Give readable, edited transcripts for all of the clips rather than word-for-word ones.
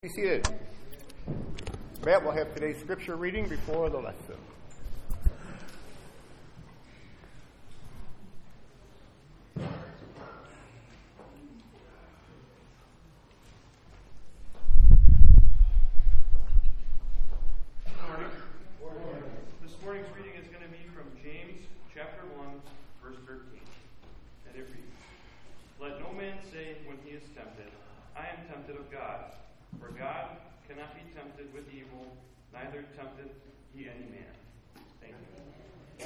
Be seated. Matt will have today's scripture reading before the lesson. This morning's reading is going to be from James chapter 1, verse 13. And it reads, "Let no man say when he is tempted, I am tempted of God. For God cannot be tempted with evil, neither tempteth he any man." Thank you.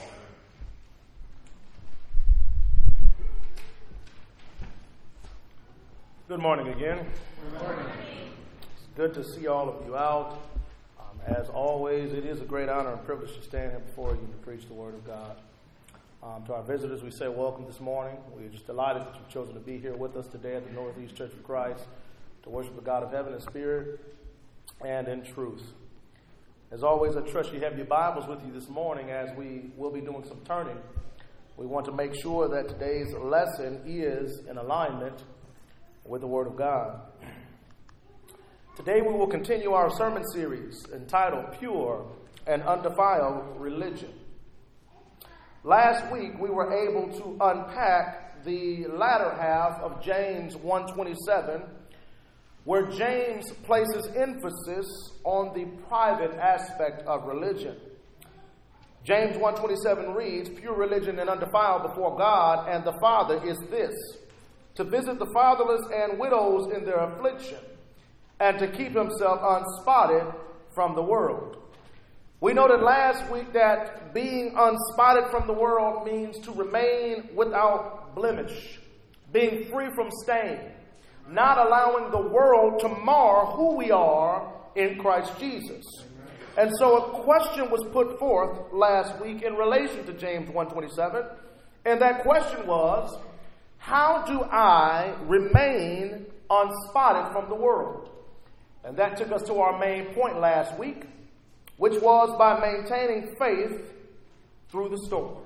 Good morning again. Good morning. It's good to see all of you out. As always, it is a great honor and privilege to stand here before you to preach the Word of God. To our visitors, we say welcome this morning. We're just delighted that you've chosen to be here with us today at the Northeast Church of Christ to worship the God of heaven in spirit and in truth. As always, I trust you have your Bibles with you this morning as we will be doing some turning. We want to make sure that today's lesson is in alignment with the Word of God. Today we will continue our sermon series entitled Pure and Undefiled Religion. Last week we were able to unpack the latter half of James 1:27, where James places emphasis on the private aspect of religion. James 1:27 reads, "Pure religion and undefiled before God and the Father is this, to visit the fatherless and widows in their affliction, and to keep himself unspotted from the world." We noted last week that being unspotted from the world means to remain without blemish, being free from stain, not allowing the world to mar who we are in Christ Jesus. And so a question was put forth last week in relation to James 1:27, and that question was, how do I remain unspotted from the world? And that took us to our main point last week, which was by maintaining faith through the storm.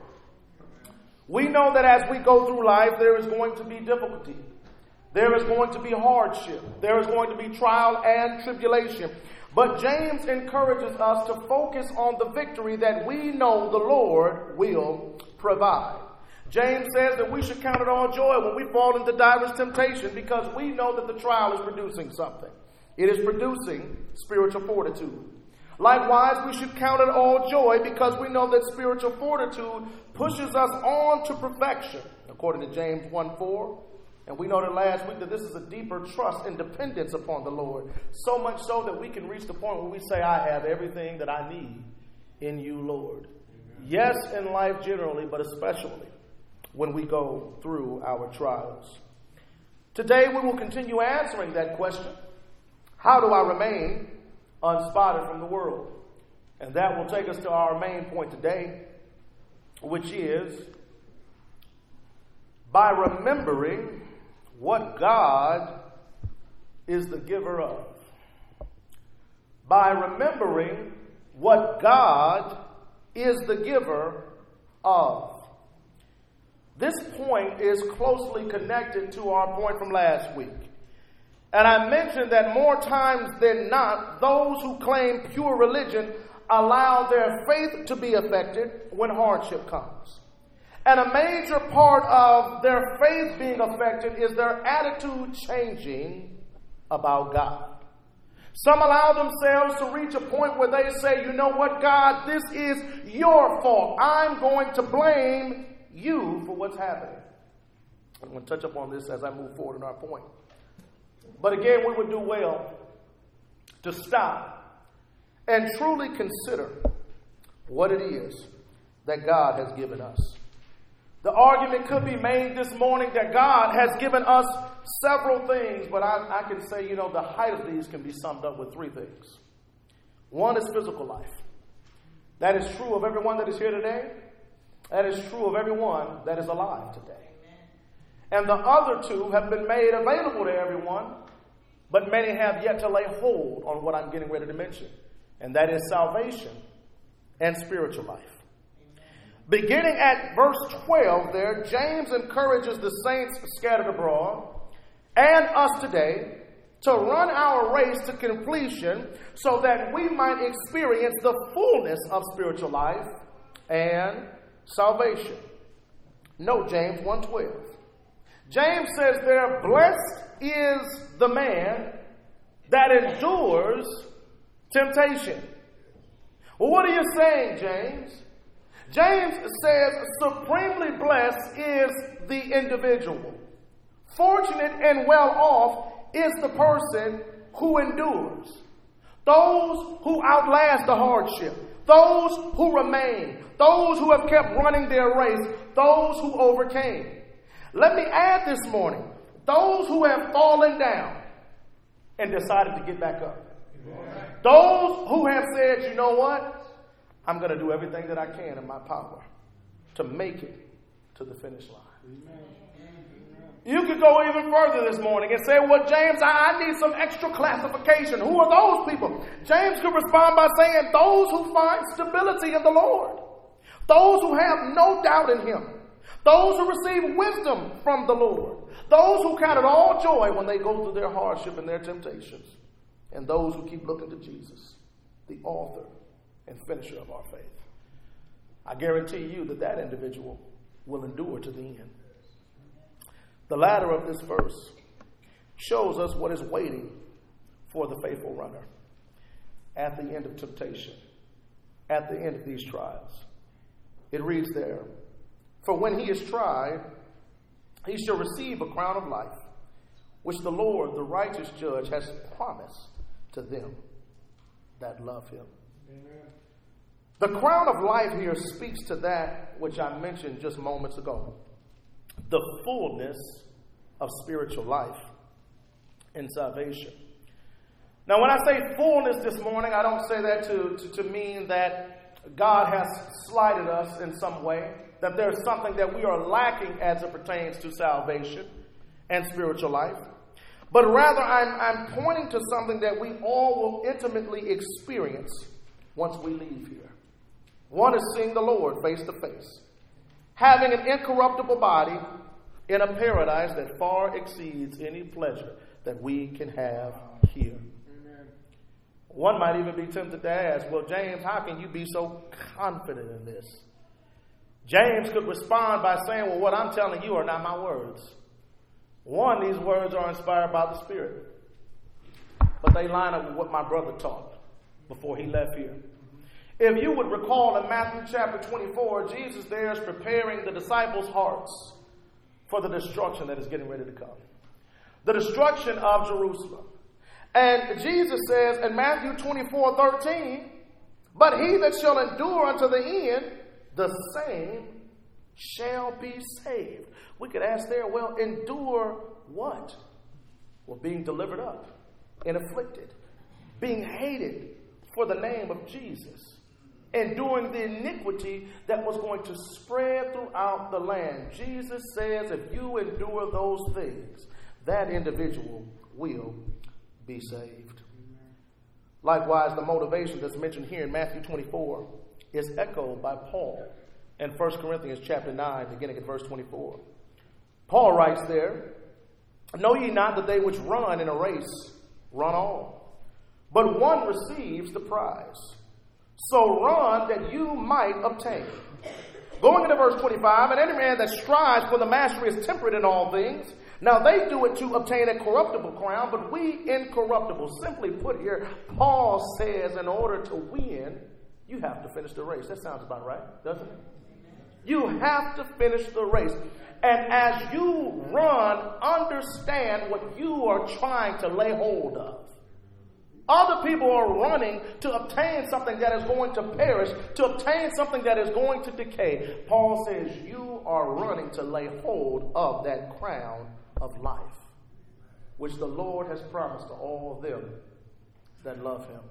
We know that as we go through life, there is going to be difficulty. There is going to be hardship. There is going to be trial and tribulation. But James encourages us to focus on the victory that we know the Lord will provide. James says that we should count it all joy when we fall into diverse temptation, because we know that the trial is producing something. It is producing spiritual fortitude. Likewise, we should count it all joy because we know that spiritual fortitude pushes us on to perfection, according to James 1:4. And we noted last week that this is a deeper trust and dependence upon the Lord, so much so that we can reach the point where we say, "I have everything that I need in you, Lord." Amen. Yes, in life generally, but especially when we go through our trials. Today we will continue answering that question. How do I remain unspotted from the world? And that will take us to our main point today, which is by remembering what God is the giver of. By remembering what God is the giver of. This point is closely connected to our point from last week. And I mentioned that more times than not, those who claim pure religion allow their faith to be affected when hardship comes. And a major part of their faith being affected is their attitude changing about God. Some allow themselves to reach a point where they say, "You know what, God, this is your fault. I'm going to blame you for what's happening." I'm going to touch up on this as I move forward in our point. But again, we would do well to stop and truly consider what it is that God has given us. The argument could be made this morning that God has given us several things, but I can say, the height of these can be summed up with three things. One is physical life. That is true of everyone that is here today. That is true of everyone that is alive today. And the other two have been made available to everyone, but many have yet to lay hold on what I'm getting ready to mention. And that is salvation and spiritual life. Beginning at verse 12 there, James encourages the saints scattered abroad and us today to run our race to completion so that we might experience the fullness of spiritual life and salvation. Note James 1:12. James says there, blessed is the man that endures temptation. Well, what are you saying, James? James says supremely blessed is the individual. Fortunate and well off is the person who endures. Those who outlast the hardship. Those who remain. Those who have kept running their race. Those who overcame. Let me add this morning, those who have fallen down and decided to get back up. Those who have said, you know what? I'm going to do everything that I can in my power to make it to the finish line. You could go even further this morning and say, well, James, I need some extra classification. Who are those people? James could respond by saying, those who find stability in the Lord. Those who have no doubt in him. Those who receive wisdom from the Lord. Those who count it all joy when they go through their hardship and their temptations. And those who keep looking to Jesus, the author and finisher of our faith. I guarantee you that individual will endure to the end. The latter of this verse shows us what is waiting for the faithful runner at the end of temptation, at the end of these trials. It reads there, for when he is tried, he shall receive a crown of life, which the Lord, the righteous judge, has promised to them that love him. Amen. The crown of life here speaks to that which I mentioned just moments ago. The fullness of spiritual life and salvation. Now, when I say fullness this morning, I don't say that to mean that God has slighted us in some way, that there's something that we are lacking as it pertains to salvation and spiritual life. But rather, I'm pointing to something that we all will intimately experience once we leave here. One is seeing the Lord face to face, having an incorruptible body in a paradise that far exceeds any pleasure that we can have here. Amen. One might even be tempted to ask, well, James, how can you be so confident in this? James could respond by saying, well, what I'm telling you are not my words. One, these words are inspired by the Spirit, but they line up with what my brother taught before he left here. If you would recall in Matthew chapter 24, Jesus there is preparing the disciples' hearts for the destruction that is getting ready to come. The destruction of Jerusalem. And Jesus says in Matthew 24:13, but he that shall endure unto the end, the same shall be saved. We could ask there, well, endure what? Well, being delivered up and afflicted, being hated for the name of Jesus, enduring the iniquity that was going to spread throughout the land. Jesus says if you endure those things, that individual will be saved. Likewise, the motivation that's mentioned here in Matthew 24 is echoed by Paul in 1 Corinthians chapter 9, beginning at verse 24. Paul writes there, know ye not that they which run in a race run all, but one receives the prize. So run that you might obtain. Going into verse 25, and any man that strives for the mastery is temperate in all things. Now they do it to obtain a corruptible crown, but we incorruptible. Simply put here, Paul says in order to win, you have to finish the race. That sounds about right, doesn't it? You have to finish the race. And as you run, understand what you are trying to lay hold of. Other people are running to obtain something that is going to perish, to obtain something that is going to decay. Paul says you are running to lay hold of that crown of life, which the Lord has promised to all of them that love him.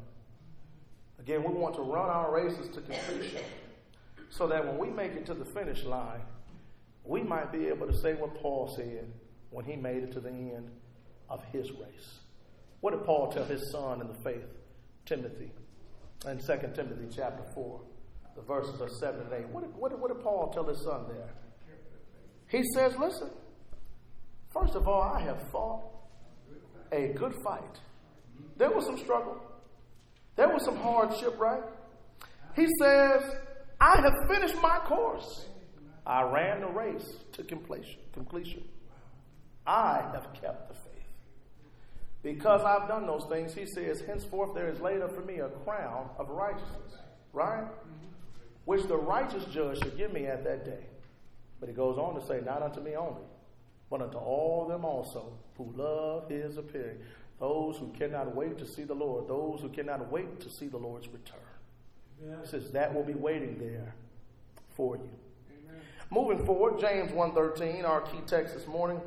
Again, we want to run our races to completion so that when we make it to the finish line, we might be able to say what Paul said when he made it to the end of his race. What did Paul tell his son in the faith, Timothy, in 2 Timothy chapter 4, the verses are 7 and 8? What did Paul tell his son there? He says, listen, first of all, I have fought a good fight. There was some struggle. There was some hardship, right? He says, I have finished my course. I ran the race to completion. I have kept the faith. Because I've done those things, he says, henceforth there is laid up for me a crown of righteousness, right? Which the righteous judge should give me at that day. But he goes on to say, not unto me only, but unto all them also who love his appearing. Those who cannot wait to see the Lord. Those who cannot wait to see the Lord's return. Amen. He says that will be waiting there for you. Amen. Moving forward, James 1:13, our key text this morning.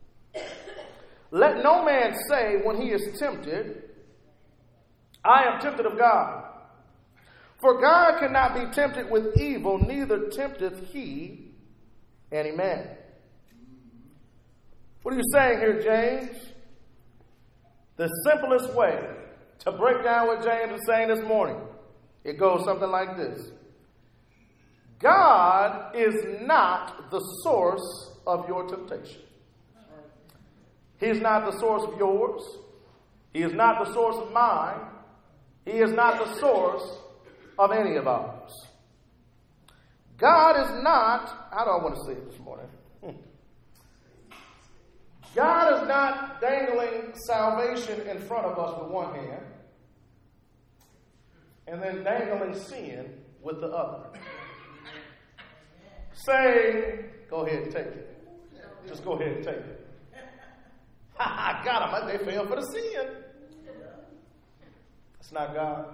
Let no man say when he is tempted, I am tempted of God. For God cannot be tempted with evil, neither tempteth he any man. What are you saying here, James? The simplest way to break down what James is saying this morning, it goes something like this. God is not the source of your temptation. He is not the source of yours. He is not the source of mine. He is not the source of any of ours. God is not, how do I want to say it this morning? God is not dangling salvation in front of us with one hand and then dangling sin with the other. Saying, go ahead and take it. Just go ahead and take it. I got them. They fell for the sin. That's not God.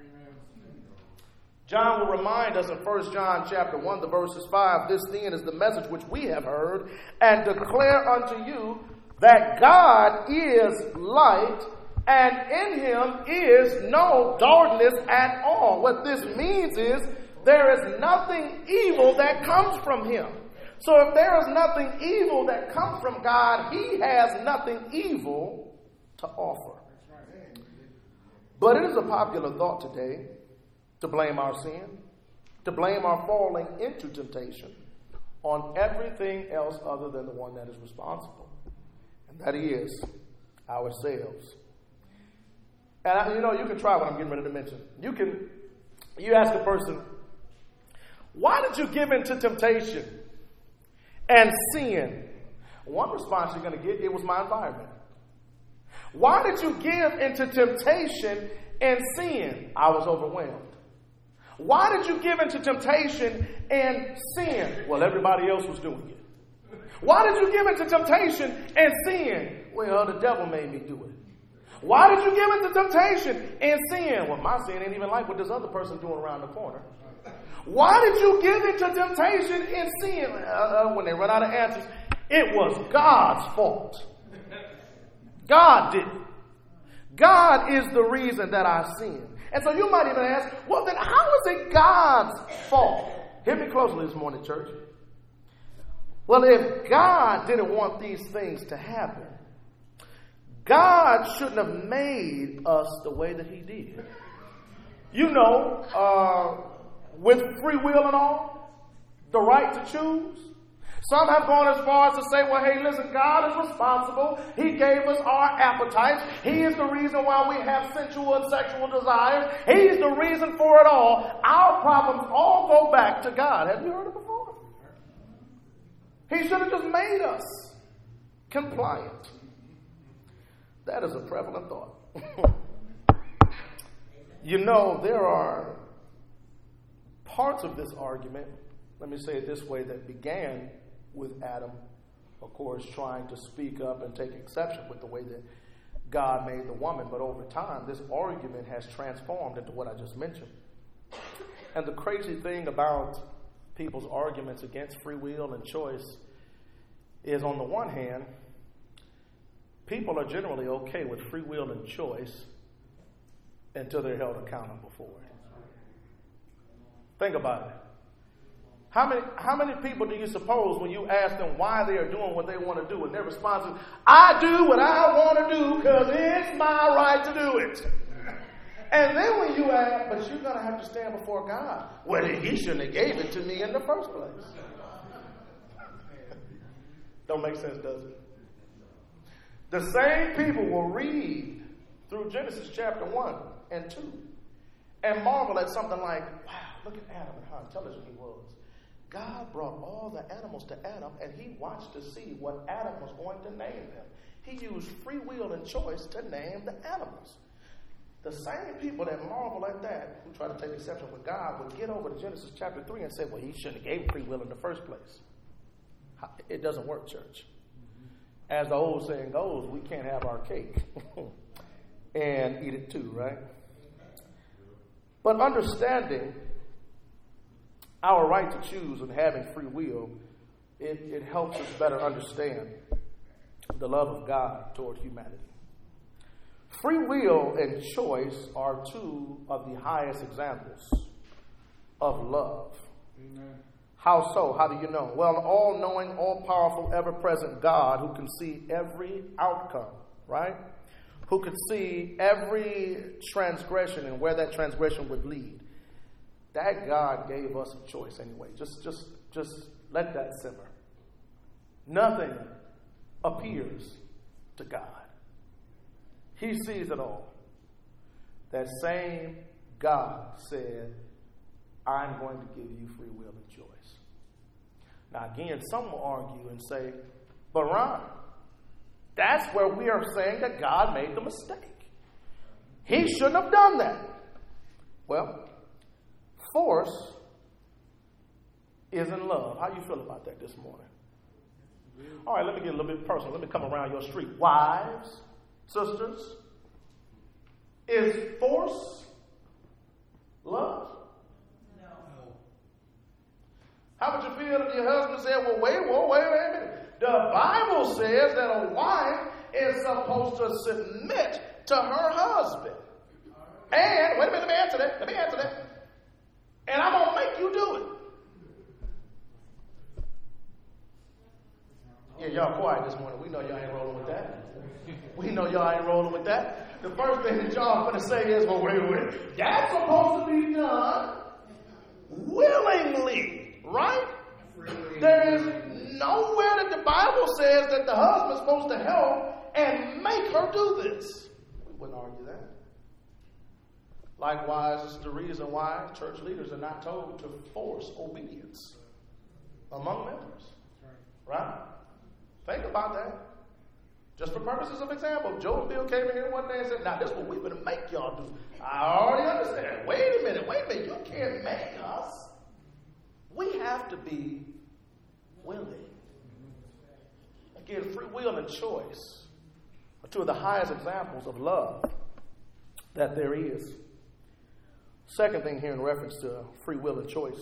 John will remind us in 1 John chapter 1, the verses 5, this then is the message which we have heard and declare unto you that God is light and in him is no darkness at all. What this means is there is nothing evil that comes from him. So if there is nothing evil that comes from God, he has nothing evil to offer. But it is a popular thought today to blame our sin, to blame our falling into temptation on everything else other than the one that is responsible. And that is ourselves. And you can try what I'm getting ready to mention. You ask a person, why did you give in to temptation and sin? One response you're going to get, it was my environment. Why did you give into temptation and sin? I was overwhelmed. Why did you give into temptation and sin? Well, everybody else was doing it. Why did you give into temptation and sin? Well, the devil made me do it. Why did you give into temptation and sin? Well, my sin ain't even like what this other person doing around the corner. Why did you give into temptation and sin? When they run out of answers, it was God's fault. God did it. God is the reason that I sinned. And so you might even ask, well, then how is it God's fault? Hear me closely this morning, church. Well, if God didn't want these things to happen, God shouldn't have made us the way that he did. With free will and all, the right to choose. Some have gone as far as to say, well, hey, listen, God is responsible. He gave us our appetites. He is the reason why we have sensual and sexual desires. He's the reason for it all. Our problems all go back to God. Have you heard it before? He should have just made us compliant. That is a prevalent thought. There are parts of this argument, let me say it this way, that began with Adam, of course, trying to speak up and take exception with the way that God made the woman. But over time, this argument has transformed into what I just mentioned. And the crazy thing about people's arguments against free will and choice is, on the one hand, people are generally okay with free will and choice until they're held accountable for it. Think about it. How many people do you suppose, when you ask them why they are doing what they want to do, and their response is, I do what I want to do because it's my right to do it. And then when you ask, but you're going to have to stand before God. Well, he shouldn't have gave it to me in the first place. Don't make sense, does it? The same people will read through Genesis chapter 1 and 2 and marvel at something like, wow, look at Adam and how intelligent he was. God brought all the animals to Adam, and he watched to see what Adam was going to name them. He used free will and choice to name the animals. The same people that marvel at that, who try to take exception with God, would get over to Genesis chapter 3 and say, well, he shouldn't have gave free will in the first place. It doesn't work, church. As the old saying goes, we can't have our cake and eat it too, right? But understanding our right to choose and having free will, it helps us better understand the love of God toward humanity. Free will and choice are two of the highest examples of love. Amen. How so? How do you know? Well, all-knowing, all-powerful, ever-present God who can see every outcome, right? Who can see every transgression and where that transgression would lead. That God gave us a choice anyway. Just let that simmer. Nothing appears to God. He sees it all. That same God said, I'm going to give you free will and choice. Now again, some will argue and say, but Ron, that's where we are saying that God made the mistake. He shouldn't have done that. Well, force isn't love. How do you feel about that this morning? All right, let me get a little bit personal. Let me come around your street. Wives, sisters, is force love? No. How would you feel if your husband said, well, wait a minute. The Bible says that a wife is supposed to submit to her husband. And, wait a minute, let me answer that. And I'm going to make you do it. Yeah, y'all quiet this morning. We know y'all ain't rolling with that. The first thing that y'all are going to say is, well, wait. That's supposed to be done willingly, right? There is nowhere that the Bible says that the husband's supposed to help and make her do this. We wouldn't argue that. Likewise, it's the reason why church leaders are not told to force obedience among members. Right? Think about that. Just for purposes of example, Joe and Bill came in here one day and said, now this is what we're going to make y'all do. I already understand. Wait a minute. You can't make us. We have to be willing. Again, free will and choice are two of the highest examples of love that there is. Second thing here in reference to free will and choice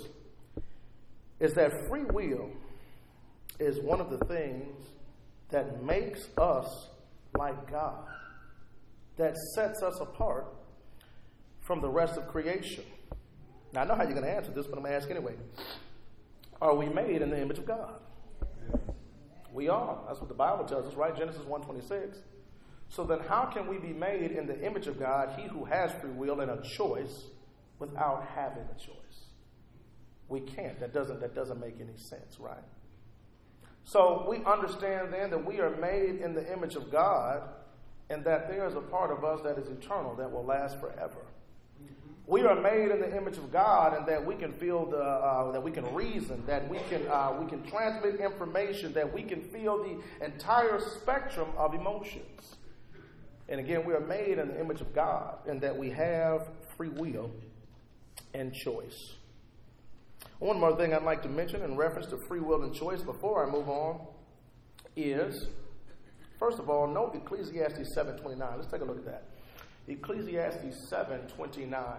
is that free will is one of the things that makes us like God, that sets us apart from the rest of creation. Now, I know how you're going to answer this, but I'm going to ask anyway. Are we made in the image of God? We are. That's what the Bible tells us, right? Genesis 1:26. So then how can we be made in the image of God, he who has free will and a choice, without having a choice? We can't. That doesn't make any sense, right? So we understand then that we are made in the image of God and that there is a part of us that is eternal, that will last forever. We are made in the image of God, and that we can feel that we can reason, that we can transmit information, that we can feel the entire spectrum of emotions. And again, we are made in the image of God, and that we have free will and choice. One more thing I'd like to mention in reference to free will and choice before I move on is, first of all, note Ecclesiastes 7:29. Let's take a look at that. Ecclesiastes 7:29.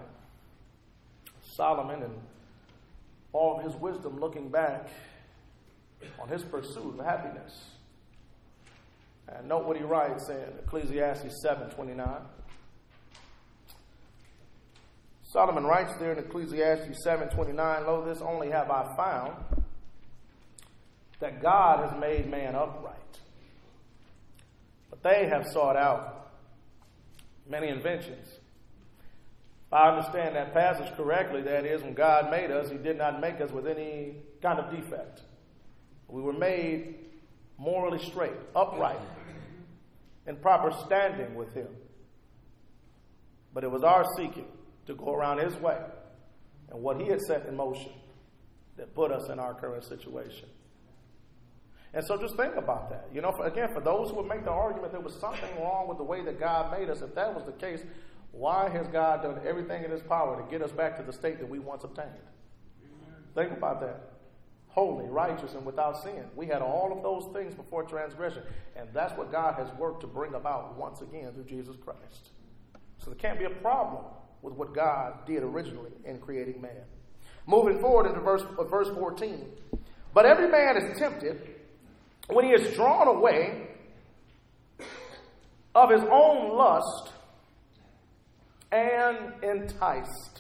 Solomon and all of his wisdom looking back on his pursuit of happiness. And note what he writes in Ecclesiastes 7:29. Solomon writes there in Ecclesiastes 7:29, lo, this only have I found, that God has made man upright. But they have sought out many inventions. If I understand that passage correctly, that is, when God made us, he did not make us with any kind of defect. We were made morally straight, upright. in proper standing with him. But it was our seeking to go around his way and what he had set in motion that put us in our current situation. And so just think about that. You know, for those who would make the argument there was something wrong with the way that God made us, if that was the case, why has God done everything in his power to get us back to the state that we once obtained? Think about that. Holy, righteous, and without sin. We had all of those things before transgression. And that's what God has worked to bring about once again through Jesus Christ. So there can't be a problem with what God did originally in creating man. Moving forward into verse 14. But every man is tempted when he is drawn away of his own lust and enticed.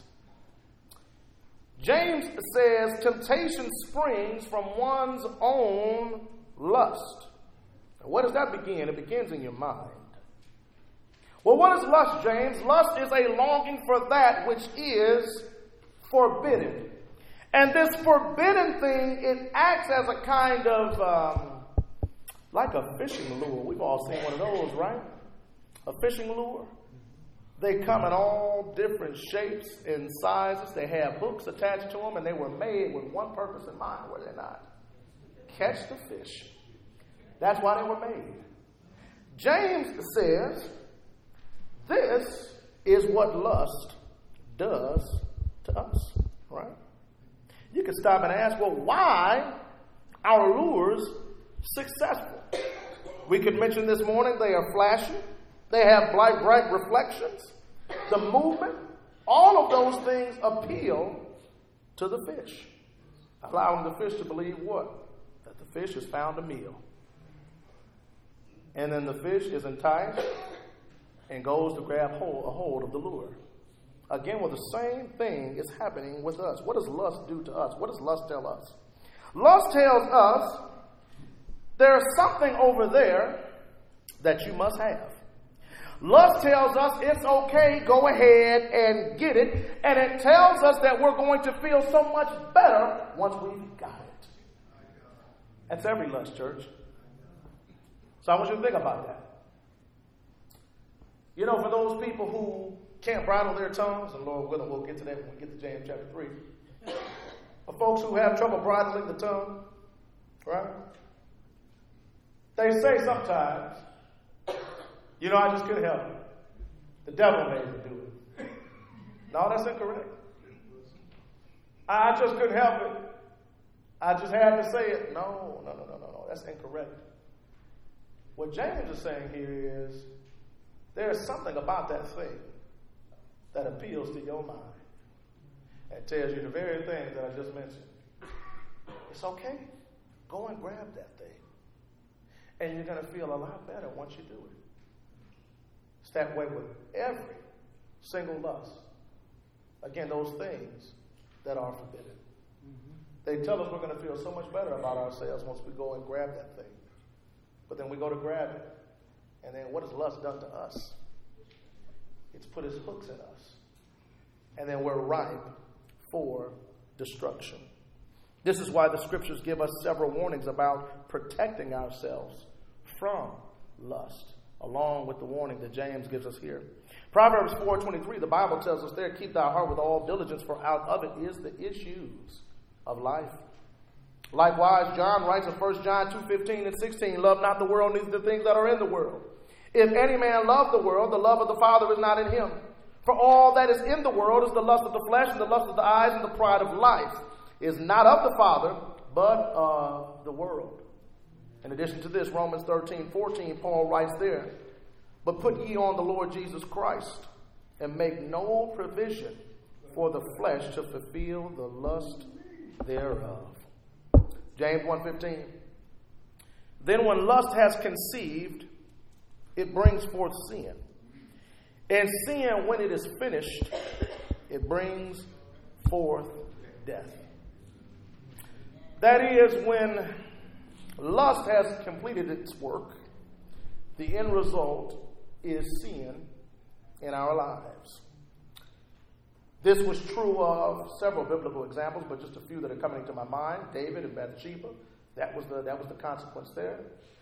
James says temptation springs from one's own lust. And where does that begin? It begins in your mind. Well, what is lust, James? Lust is a longing for that which is forbidden. And this forbidden thing, it acts as a kind of, like a fishing lure. We've all seen one of those, right? A fishing lure. They come in all different shapes and sizes. They have hooks attached to them, and they were made with one purpose in mind, were they not? Catch the fish. That's why they were made. James says, this is what lust does to us, right? You can stop and ask, well, why are lures successful? We could mention this morning they are flashy. They have bright reflections. The movement, all of those things appeal to the fish, allowing the fish to believe what? That the fish has found a meal. And then the fish is enticed and goes to grab a hold of the lure. Again, well, the same thing is happening with us. What does lust do to us? What does lust tell us? Lust tells us there's something over there that you must have. Lust tells us it's okay, go ahead and get it. And it tells us that we're going to feel so much better once we've got it. That's every lust, church. So I want you to think about that. You know, for those people who can't bridle their tongues, and Lord willing, we'll get to that when we get to James chapter 3. For folks who have trouble bridling the tongue, right? They say sometimes, you know, I just couldn't help it. The devil made me do it. No, that's incorrect. I just couldn't help it. I just had to say it. No. That's incorrect. What James is saying here is there's something about that thing that appeals to your mind and tells you the very thing that I just mentioned. It's okay. Go and grab that thing. And you're going to feel a lot better once you do it. It's that way with every single lust. Again, those things that are forbidden. They tell us we're going to feel so much better about ourselves once we go and grab that thing. But then we go to grab it. And then what has lust done to us? It's put its hooks in us. And then we're ripe for destruction. This is why the scriptures give us several warnings about protecting ourselves from lust, along with the warning that James gives us here. Proverbs 4:23, the Bible tells us there, keep thy heart with all diligence, for out of it is the issues of life. Likewise, John writes in 1 John 2:15 and 16, love not the world, neither the things that are in the world. If any man love the world, the love of the Father is not in him. For all that is in the world is the lust of the flesh, and the lust of the eyes, and the pride of life, is not of the Father, but of the world. In addition to this, Romans 13:14, Paul writes there, but put ye on the Lord Jesus Christ, and make no provision for the flesh to fulfill the lust thereof. James 1:15. Then when lust has conceived, it brings forth sin. And sin, when it is finished, it brings forth death. That is, when lust has completed its work, the end result is sin in our lives. This was true of several biblical examples, but just a few that are coming to my mind. David and Bathsheba, that was the consequence there.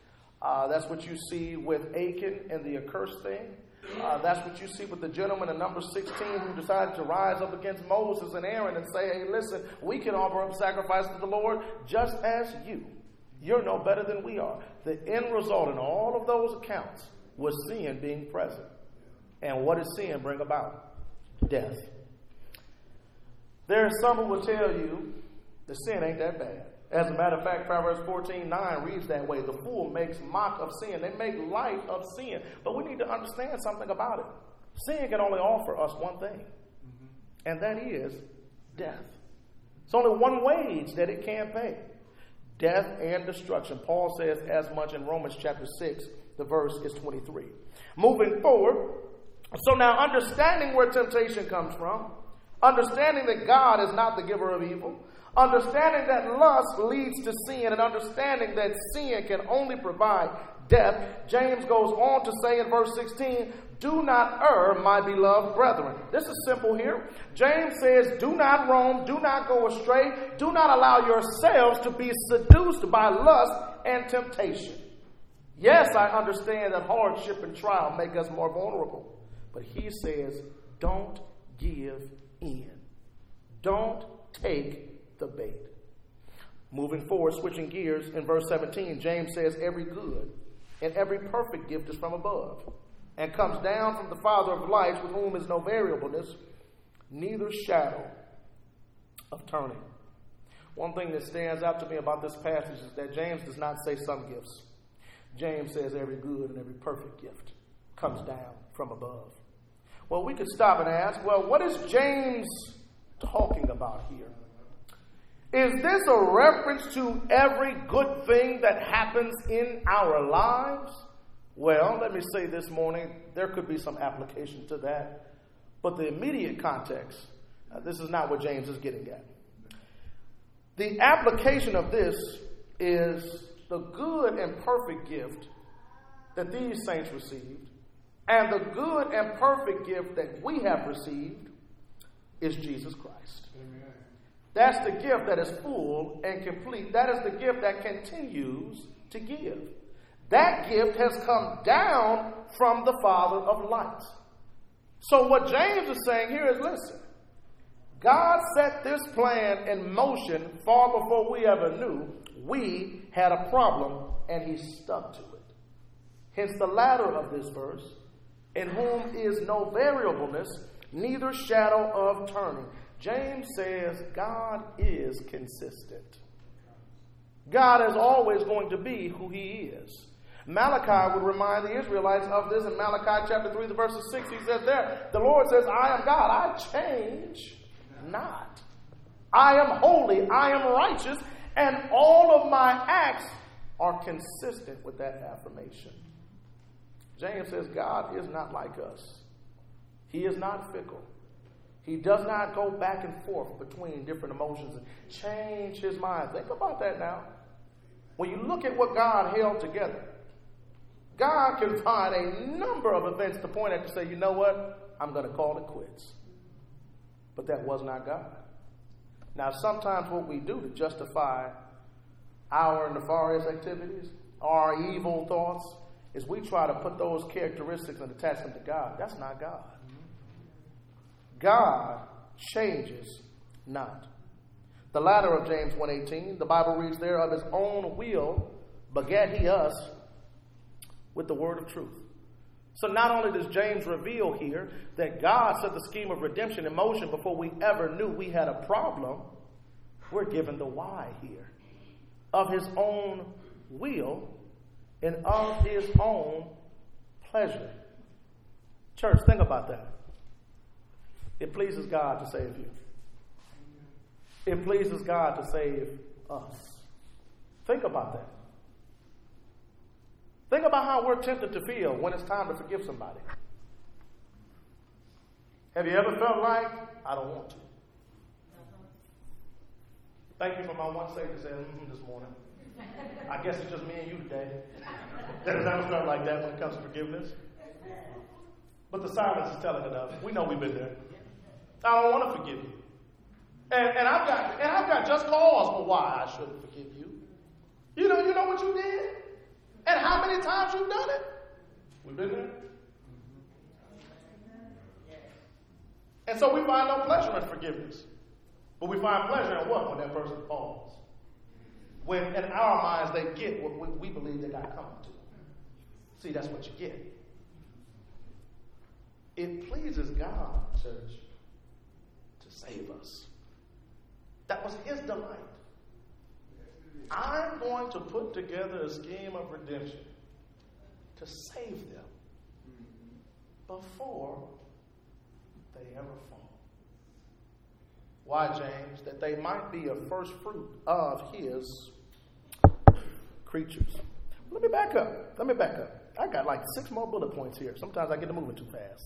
That's what you see with Achan and the accursed thing. That's what you see with the gentleman in Numbers 16 who decided to rise up against Moses and Aaron and say, hey, listen, we can offer up sacrifice to the Lord just as you. You're no better than we are. The end result in all of those accounts was sin being present. And what does sin bring about? Death. There are some who will tell you the sin ain't that bad. As a matter of fact, Proverbs 14:9 reads that way. The fool makes mock of sin. They make light of sin. But we need to understand something about it. Sin can only offer us one thing, and that is death. It's only one wage that it can pay. Death and destruction. Paul says as much in Romans chapter 6. The verse is 23. Moving forward, so now understanding where temptation comes from, understanding that God is not the giver of evil, understanding that lust leads to sin, and understanding that sin can only provide death, James goes on to say in verse 16, do not err, my beloved brethren. This is simple here. James says, do not roam, do not go astray, do not allow yourselves to be seduced by lust and temptation. Yes, I understand that hardship and trial make us more vulnerable. But he says, don't give in. Don't take the bait. Moving forward, switching gears, in verse 17, James says, every good and every perfect gift is from above, and comes down from the Father of lights, with whom is no variableness, neither shadow of turning. One thing that stands out to me about this passage is that James does not say some gifts. James says every good and every perfect gift comes down from above. Well, we could stop and ask, well, what is James talking about here? Is this a reference to every good thing that happens in our lives? Well, let me say this morning, there could be some application to that. But the immediate context, this is not what James is getting at. The application of this is the good and perfect gift that these saints received, and the good and perfect gift that we have received is Jesus Christ. Amen. That's the gift that is full and complete. That is the gift that continues to give. That gift has come down from the Father of lights. So what James is saying here is, listen, God set this plan in motion far before we ever knew we had a problem, and he stuck to it. Hence the latter of this verse, in whom is no variableness, neither shadow of turning. James says God is consistent. God is always going to be who he is. Malachi would remind the Israelites of this in Malachi chapter 3, the verse 6. He says there, the Lord says, I am God, I change not. I am holy, I am righteous, and all of my acts are consistent with that affirmation. James says God is not like us. He is not fickle. He does not go back and forth between different emotions and change his mind. Think about that now. When you look at what God held together, God can find a number of events to point at to say, you know what? I'm going to call it quits. But that was not God. Now, sometimes what we do to justify our nefarious activities, our evil thoughts, is we try to put those characteristics and attach them to God. That's not God. God changes not. The latter of James 1:18, the Bible reads there, of his own will begat he us with the word of truth. So not only does James reveal here that God set the scheme of redemption in motion before we ever knew we had a problem, we're given the why here. Of his own will and of his own pleasure. Church, think about that. It pleases God to save you. It pleases God to save us. Think about that. Think about how we're tempted to feel when it's time to forgive somebody. Have you ever felt like, I don't want to? Thank you for my one Savior saying this morning. I guess it's just me and you today that has ever felt like that when it comes to forgiveness. But the silence is telling enough. We know we've been there. I don't want to forgive you. And I've got just cause for why I shouldn't forgive you. You know what you did? And how many times you've done it? We've been there. And so we find no pleasure in forgiveness. But we find pleasure in what? When that person falls. When in our minds they get what we believe they got coming to. See, that's what you get. It pleases God, church, to save us. That was his delight. I'm going to put together a scheme of redemption to save them before they ever fall. Why, James? That they might be a first fruit of his creatures. Let me back up. I got like 6 more bullet points here. Sometimes I get to moving too fast.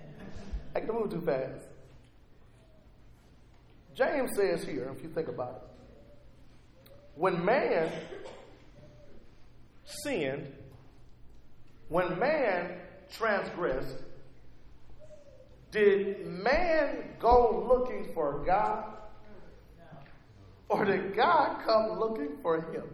James says here, if you think about it, when man sinned, when man transgressed, did man go looking for God? Or did God come looking for him?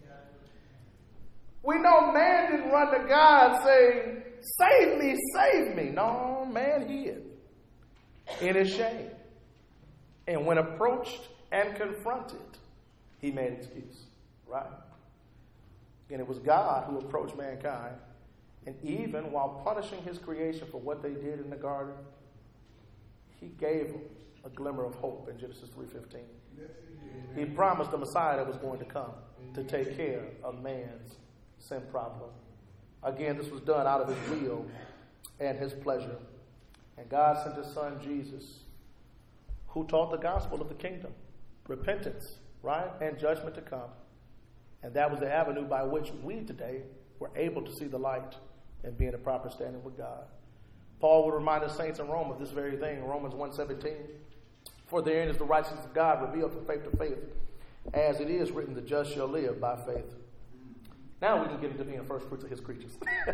We know man didn't run to God saying, save me, save me. No, man hid in his shame. And when approached and confronted, he made excuse, right? And it was God who approached mankind. And even while punishing his creation for what they did in the garden, he gave them a glimmer of hope in Genesis 3:15. He promised the Messiah that was going to come to take care of man's sin problem. Again, this was done out of his will and his pleasure. And God sent his son Jesus, who taught the gospel of the kingdom, repentance, right, and judgment to come. And that was the avenue by which we today were able to see the light and be in a proper standing with God. Paul would remind the saints in Rome of this very thing, Romans 1:17. For therein is the righteousness of God revealed from faith to faith, as it is written, the just shall live by faith. Now we can get into being first fruits of his creatures.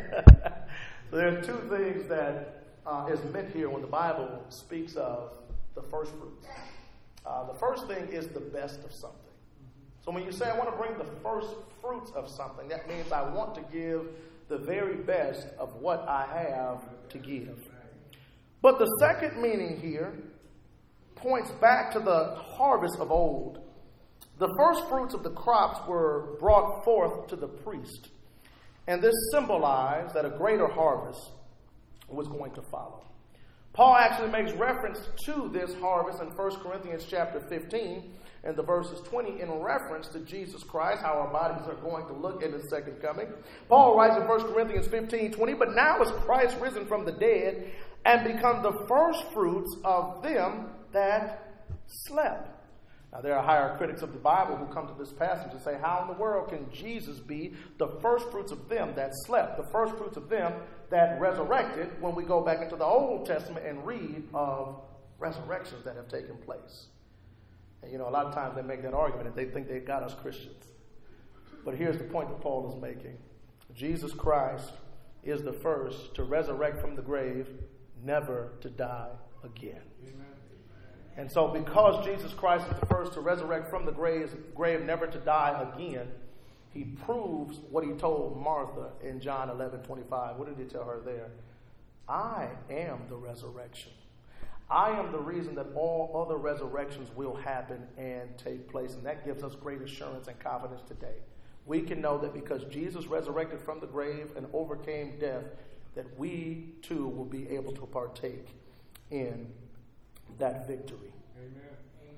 So there are 2 things that is meant here when the Bible speaks of the first fruits. The first thing is the best of something. So when you say I want to bring the first fruits of something, that means I want to give the very best of what I have to give. But the second meaning here points back to the harvest of old. The first fruits of the crops were brought forth to the priest. And this symbolized that a greater harvest was going to follow. Paul actually makes reference to this harvest in 1 Corinthians chapter 15 and the verses 20 in reference to Jesus Christ, how our bodies are going to look in his second coming. Paul writes in 1 Corinthians 15:20, but now is Christ risen from the dead and become the first fruits of them that slept. Now, there are higher critics of the Bible who come to this passage and say, how in the world can Jesus be the first fruits of them that slept, the first fruits of them that resurrected, when we go back into the Old Testament and read of resurrections that have taken place? And, a lot of times they make that argument and they think they got us Christians. But here's the point that Paul is making. Jesus Christ is the first to resurrect from the grave, never to die again. Amen. And so because Jesus Christ is the first to resurrect from the grave, never to die again, he proves what he told Martha in John 11:25. What did he tell her there? I am the resurrection. I am the reason that all other resurrections will happen and take place. And that gives us great assurance and confidence today. We can know that because Jesus resurrected from the grave and overcame death, that we too will be able to partake in that victory. Amen.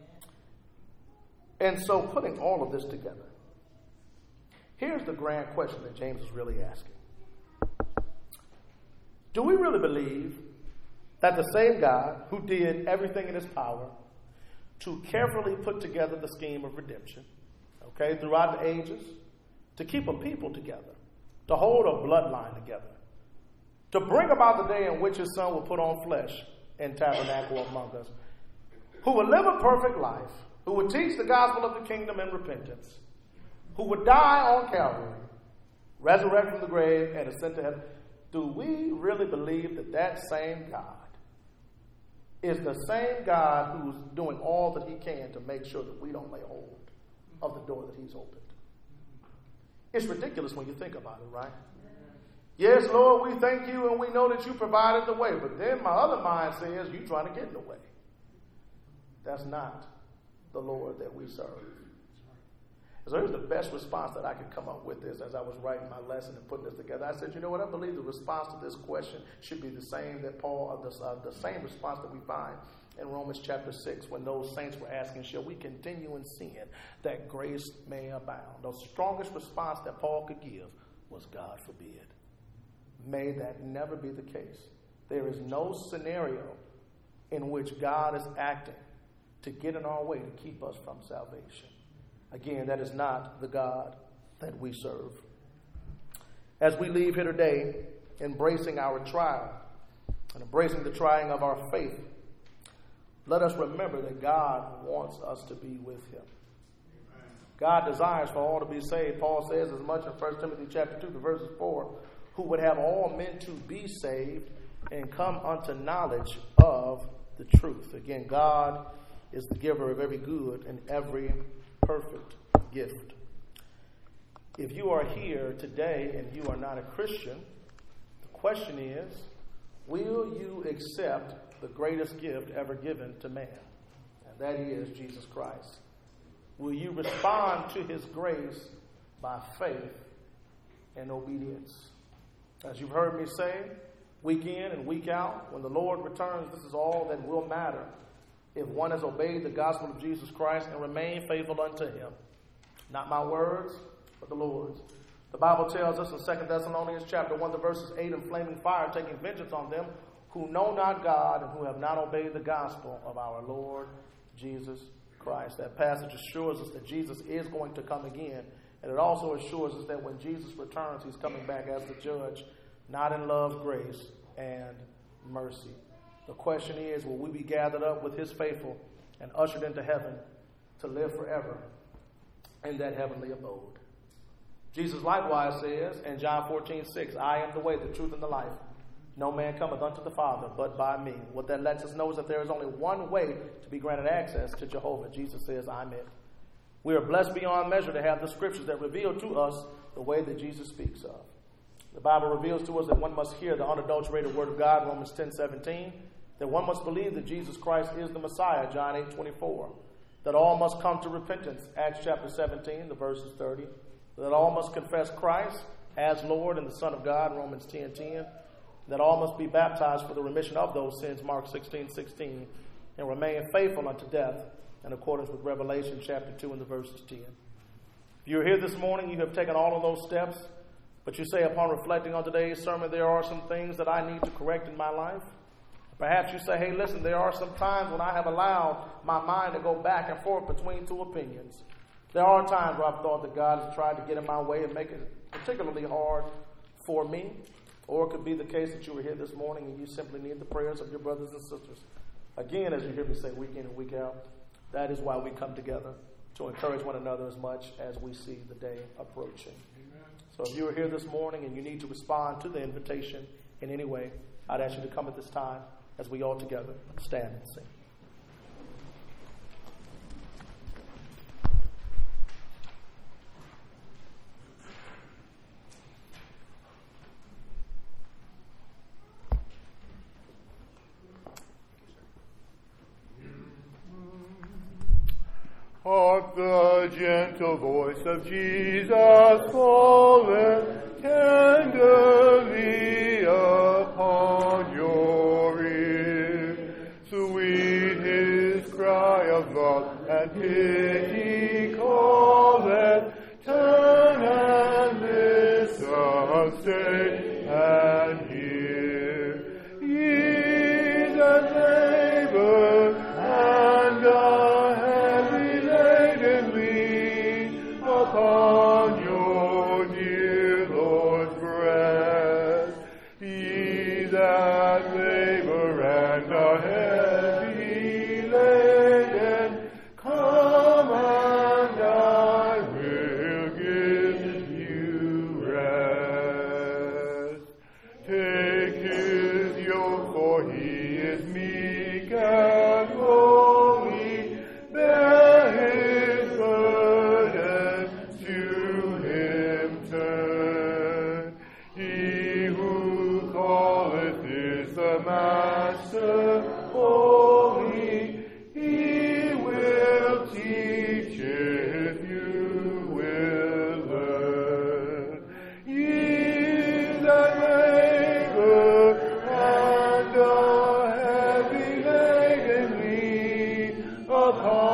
And so putting all of this together, here's the grand question that James is really asking. Do we really believe that the same God who did everything in his power to carefully put together the scheme of redemption, throughout the ages, to keep a people together, to hold a bloodline together, to bring about the day in which his son will put on flesh and tabernacle among us, who would live a perfect life, who would teach the gospel of the kingdom in repentance, who would die on Calvary, resurrect from the grave, and ascend to heaven? Do we really believe that that same God is the same God who's doing all that he can to make sure that we don't lay hold of the door that he's opened? It's ridiculous when you think about it, right? Yes, Lord, we thank you and we know that you provided the way. But then my other mind says, you trying to get in the way. That's not the Lord that we serve. So here's the best response that I could come up with this as I was writing my lesson and putting this together. I said, you know what? I believe the response to this question should be the same that the same response that we find in Romans chapter 6 when those saints were asking, shall we continue in sin that grace may abound? The strongest response that Paul could give was, God forbid. May that never be the case. There is no scenario in which God is acting to get in our way to keep us from salvation. Again, that is not the God that we serve. As we leave here today, embracing our trial and embracing the trying of our faith, let us remember that God wants us to be with him. God desires for all to be saved. Paul says as much in 1 Timothy chapter 2, verses 4, who would have all men to be saved and come unto knowledge of the truth. Again, God is the giver of every good and every perfect gift. If you are here today and you are not a Christian, the question is, will you accept the greatest gift ever given to man? And that is Jesus Christ. Will you respond to his grace by faith and obedience? As you've heard me say, week in and week out, when the Lord returns, this is all that will matter if one has obeyed the gospel of Jesus Christ and remained faithful unto him. Not my words, but the Lord's. The Bible tells us in 2 Thessalonians chapter 1, the verses 8, and flaming fire, taking vengeance on them who know not God and who have not obeyed the gospel of our Lord Jesus Christ. That passage assures us that Jesus is going to come again. And it also assures us that when Jesus returns, he's coming back as the judge, not in love, grace, and mercy. The question is, will we be gathered up with his faithful and ushered into heaven to live forever in that heavenly abode? Jesus likewise says in John 14:6, I am the way, the truth, and the life. No man cometh unto the Father but by me. What that lets us know is that there is only one way to be granted access to Jehovah. Jesus says, I'm it. We are blessed beyond measure to have the scriptures that reveal to us the way that Jesus speaks of. The Bible reveals to us that one must hear the unadulterated word of God, Romans 10:17, that one must believe that Jesus Christ is the Messiah, John 8:24, that all must come to repentance, Acts chapter 17, the verses 30, that all must confess Christ as Lord and the Son of God, Romans 10:10, that all must be baptized for the remission of those sins, Mark 16:16, and remain faithful unto death, in accordance with Revelation chapter 2 and the verses 10. If you're here this morning, you have taken all of those steps, but you say upon reflecting on today's sermon, there are some things that I need to correct in my life. Perhaps you say, hey, listen, there are some times when I have allowed my mind to go back and forth between two opinions. There are times where I've thought that God has tried to get in my way and make it particularly hard for me. Or it could be the case that you were here this morning and you simply need the prayers of your brothers and sisters. Again, as you hear me say week in and week out, that is why we come together, to encourage one another as much as we see the day approaching. Amen. So if you are here this morning and you need to respond to the invitation in any way, I'd ask you to come at this time as we all together stand and sing. Hark the gentle voice of Jesus fallen tenderly upon your ear. Sweet his cry of love and pity calleth. Turn and listen, stay and hear. Ye that labor and are heavy laden, lean upon your dear Lord's breast. Ye that labor and are heavy laden, come upon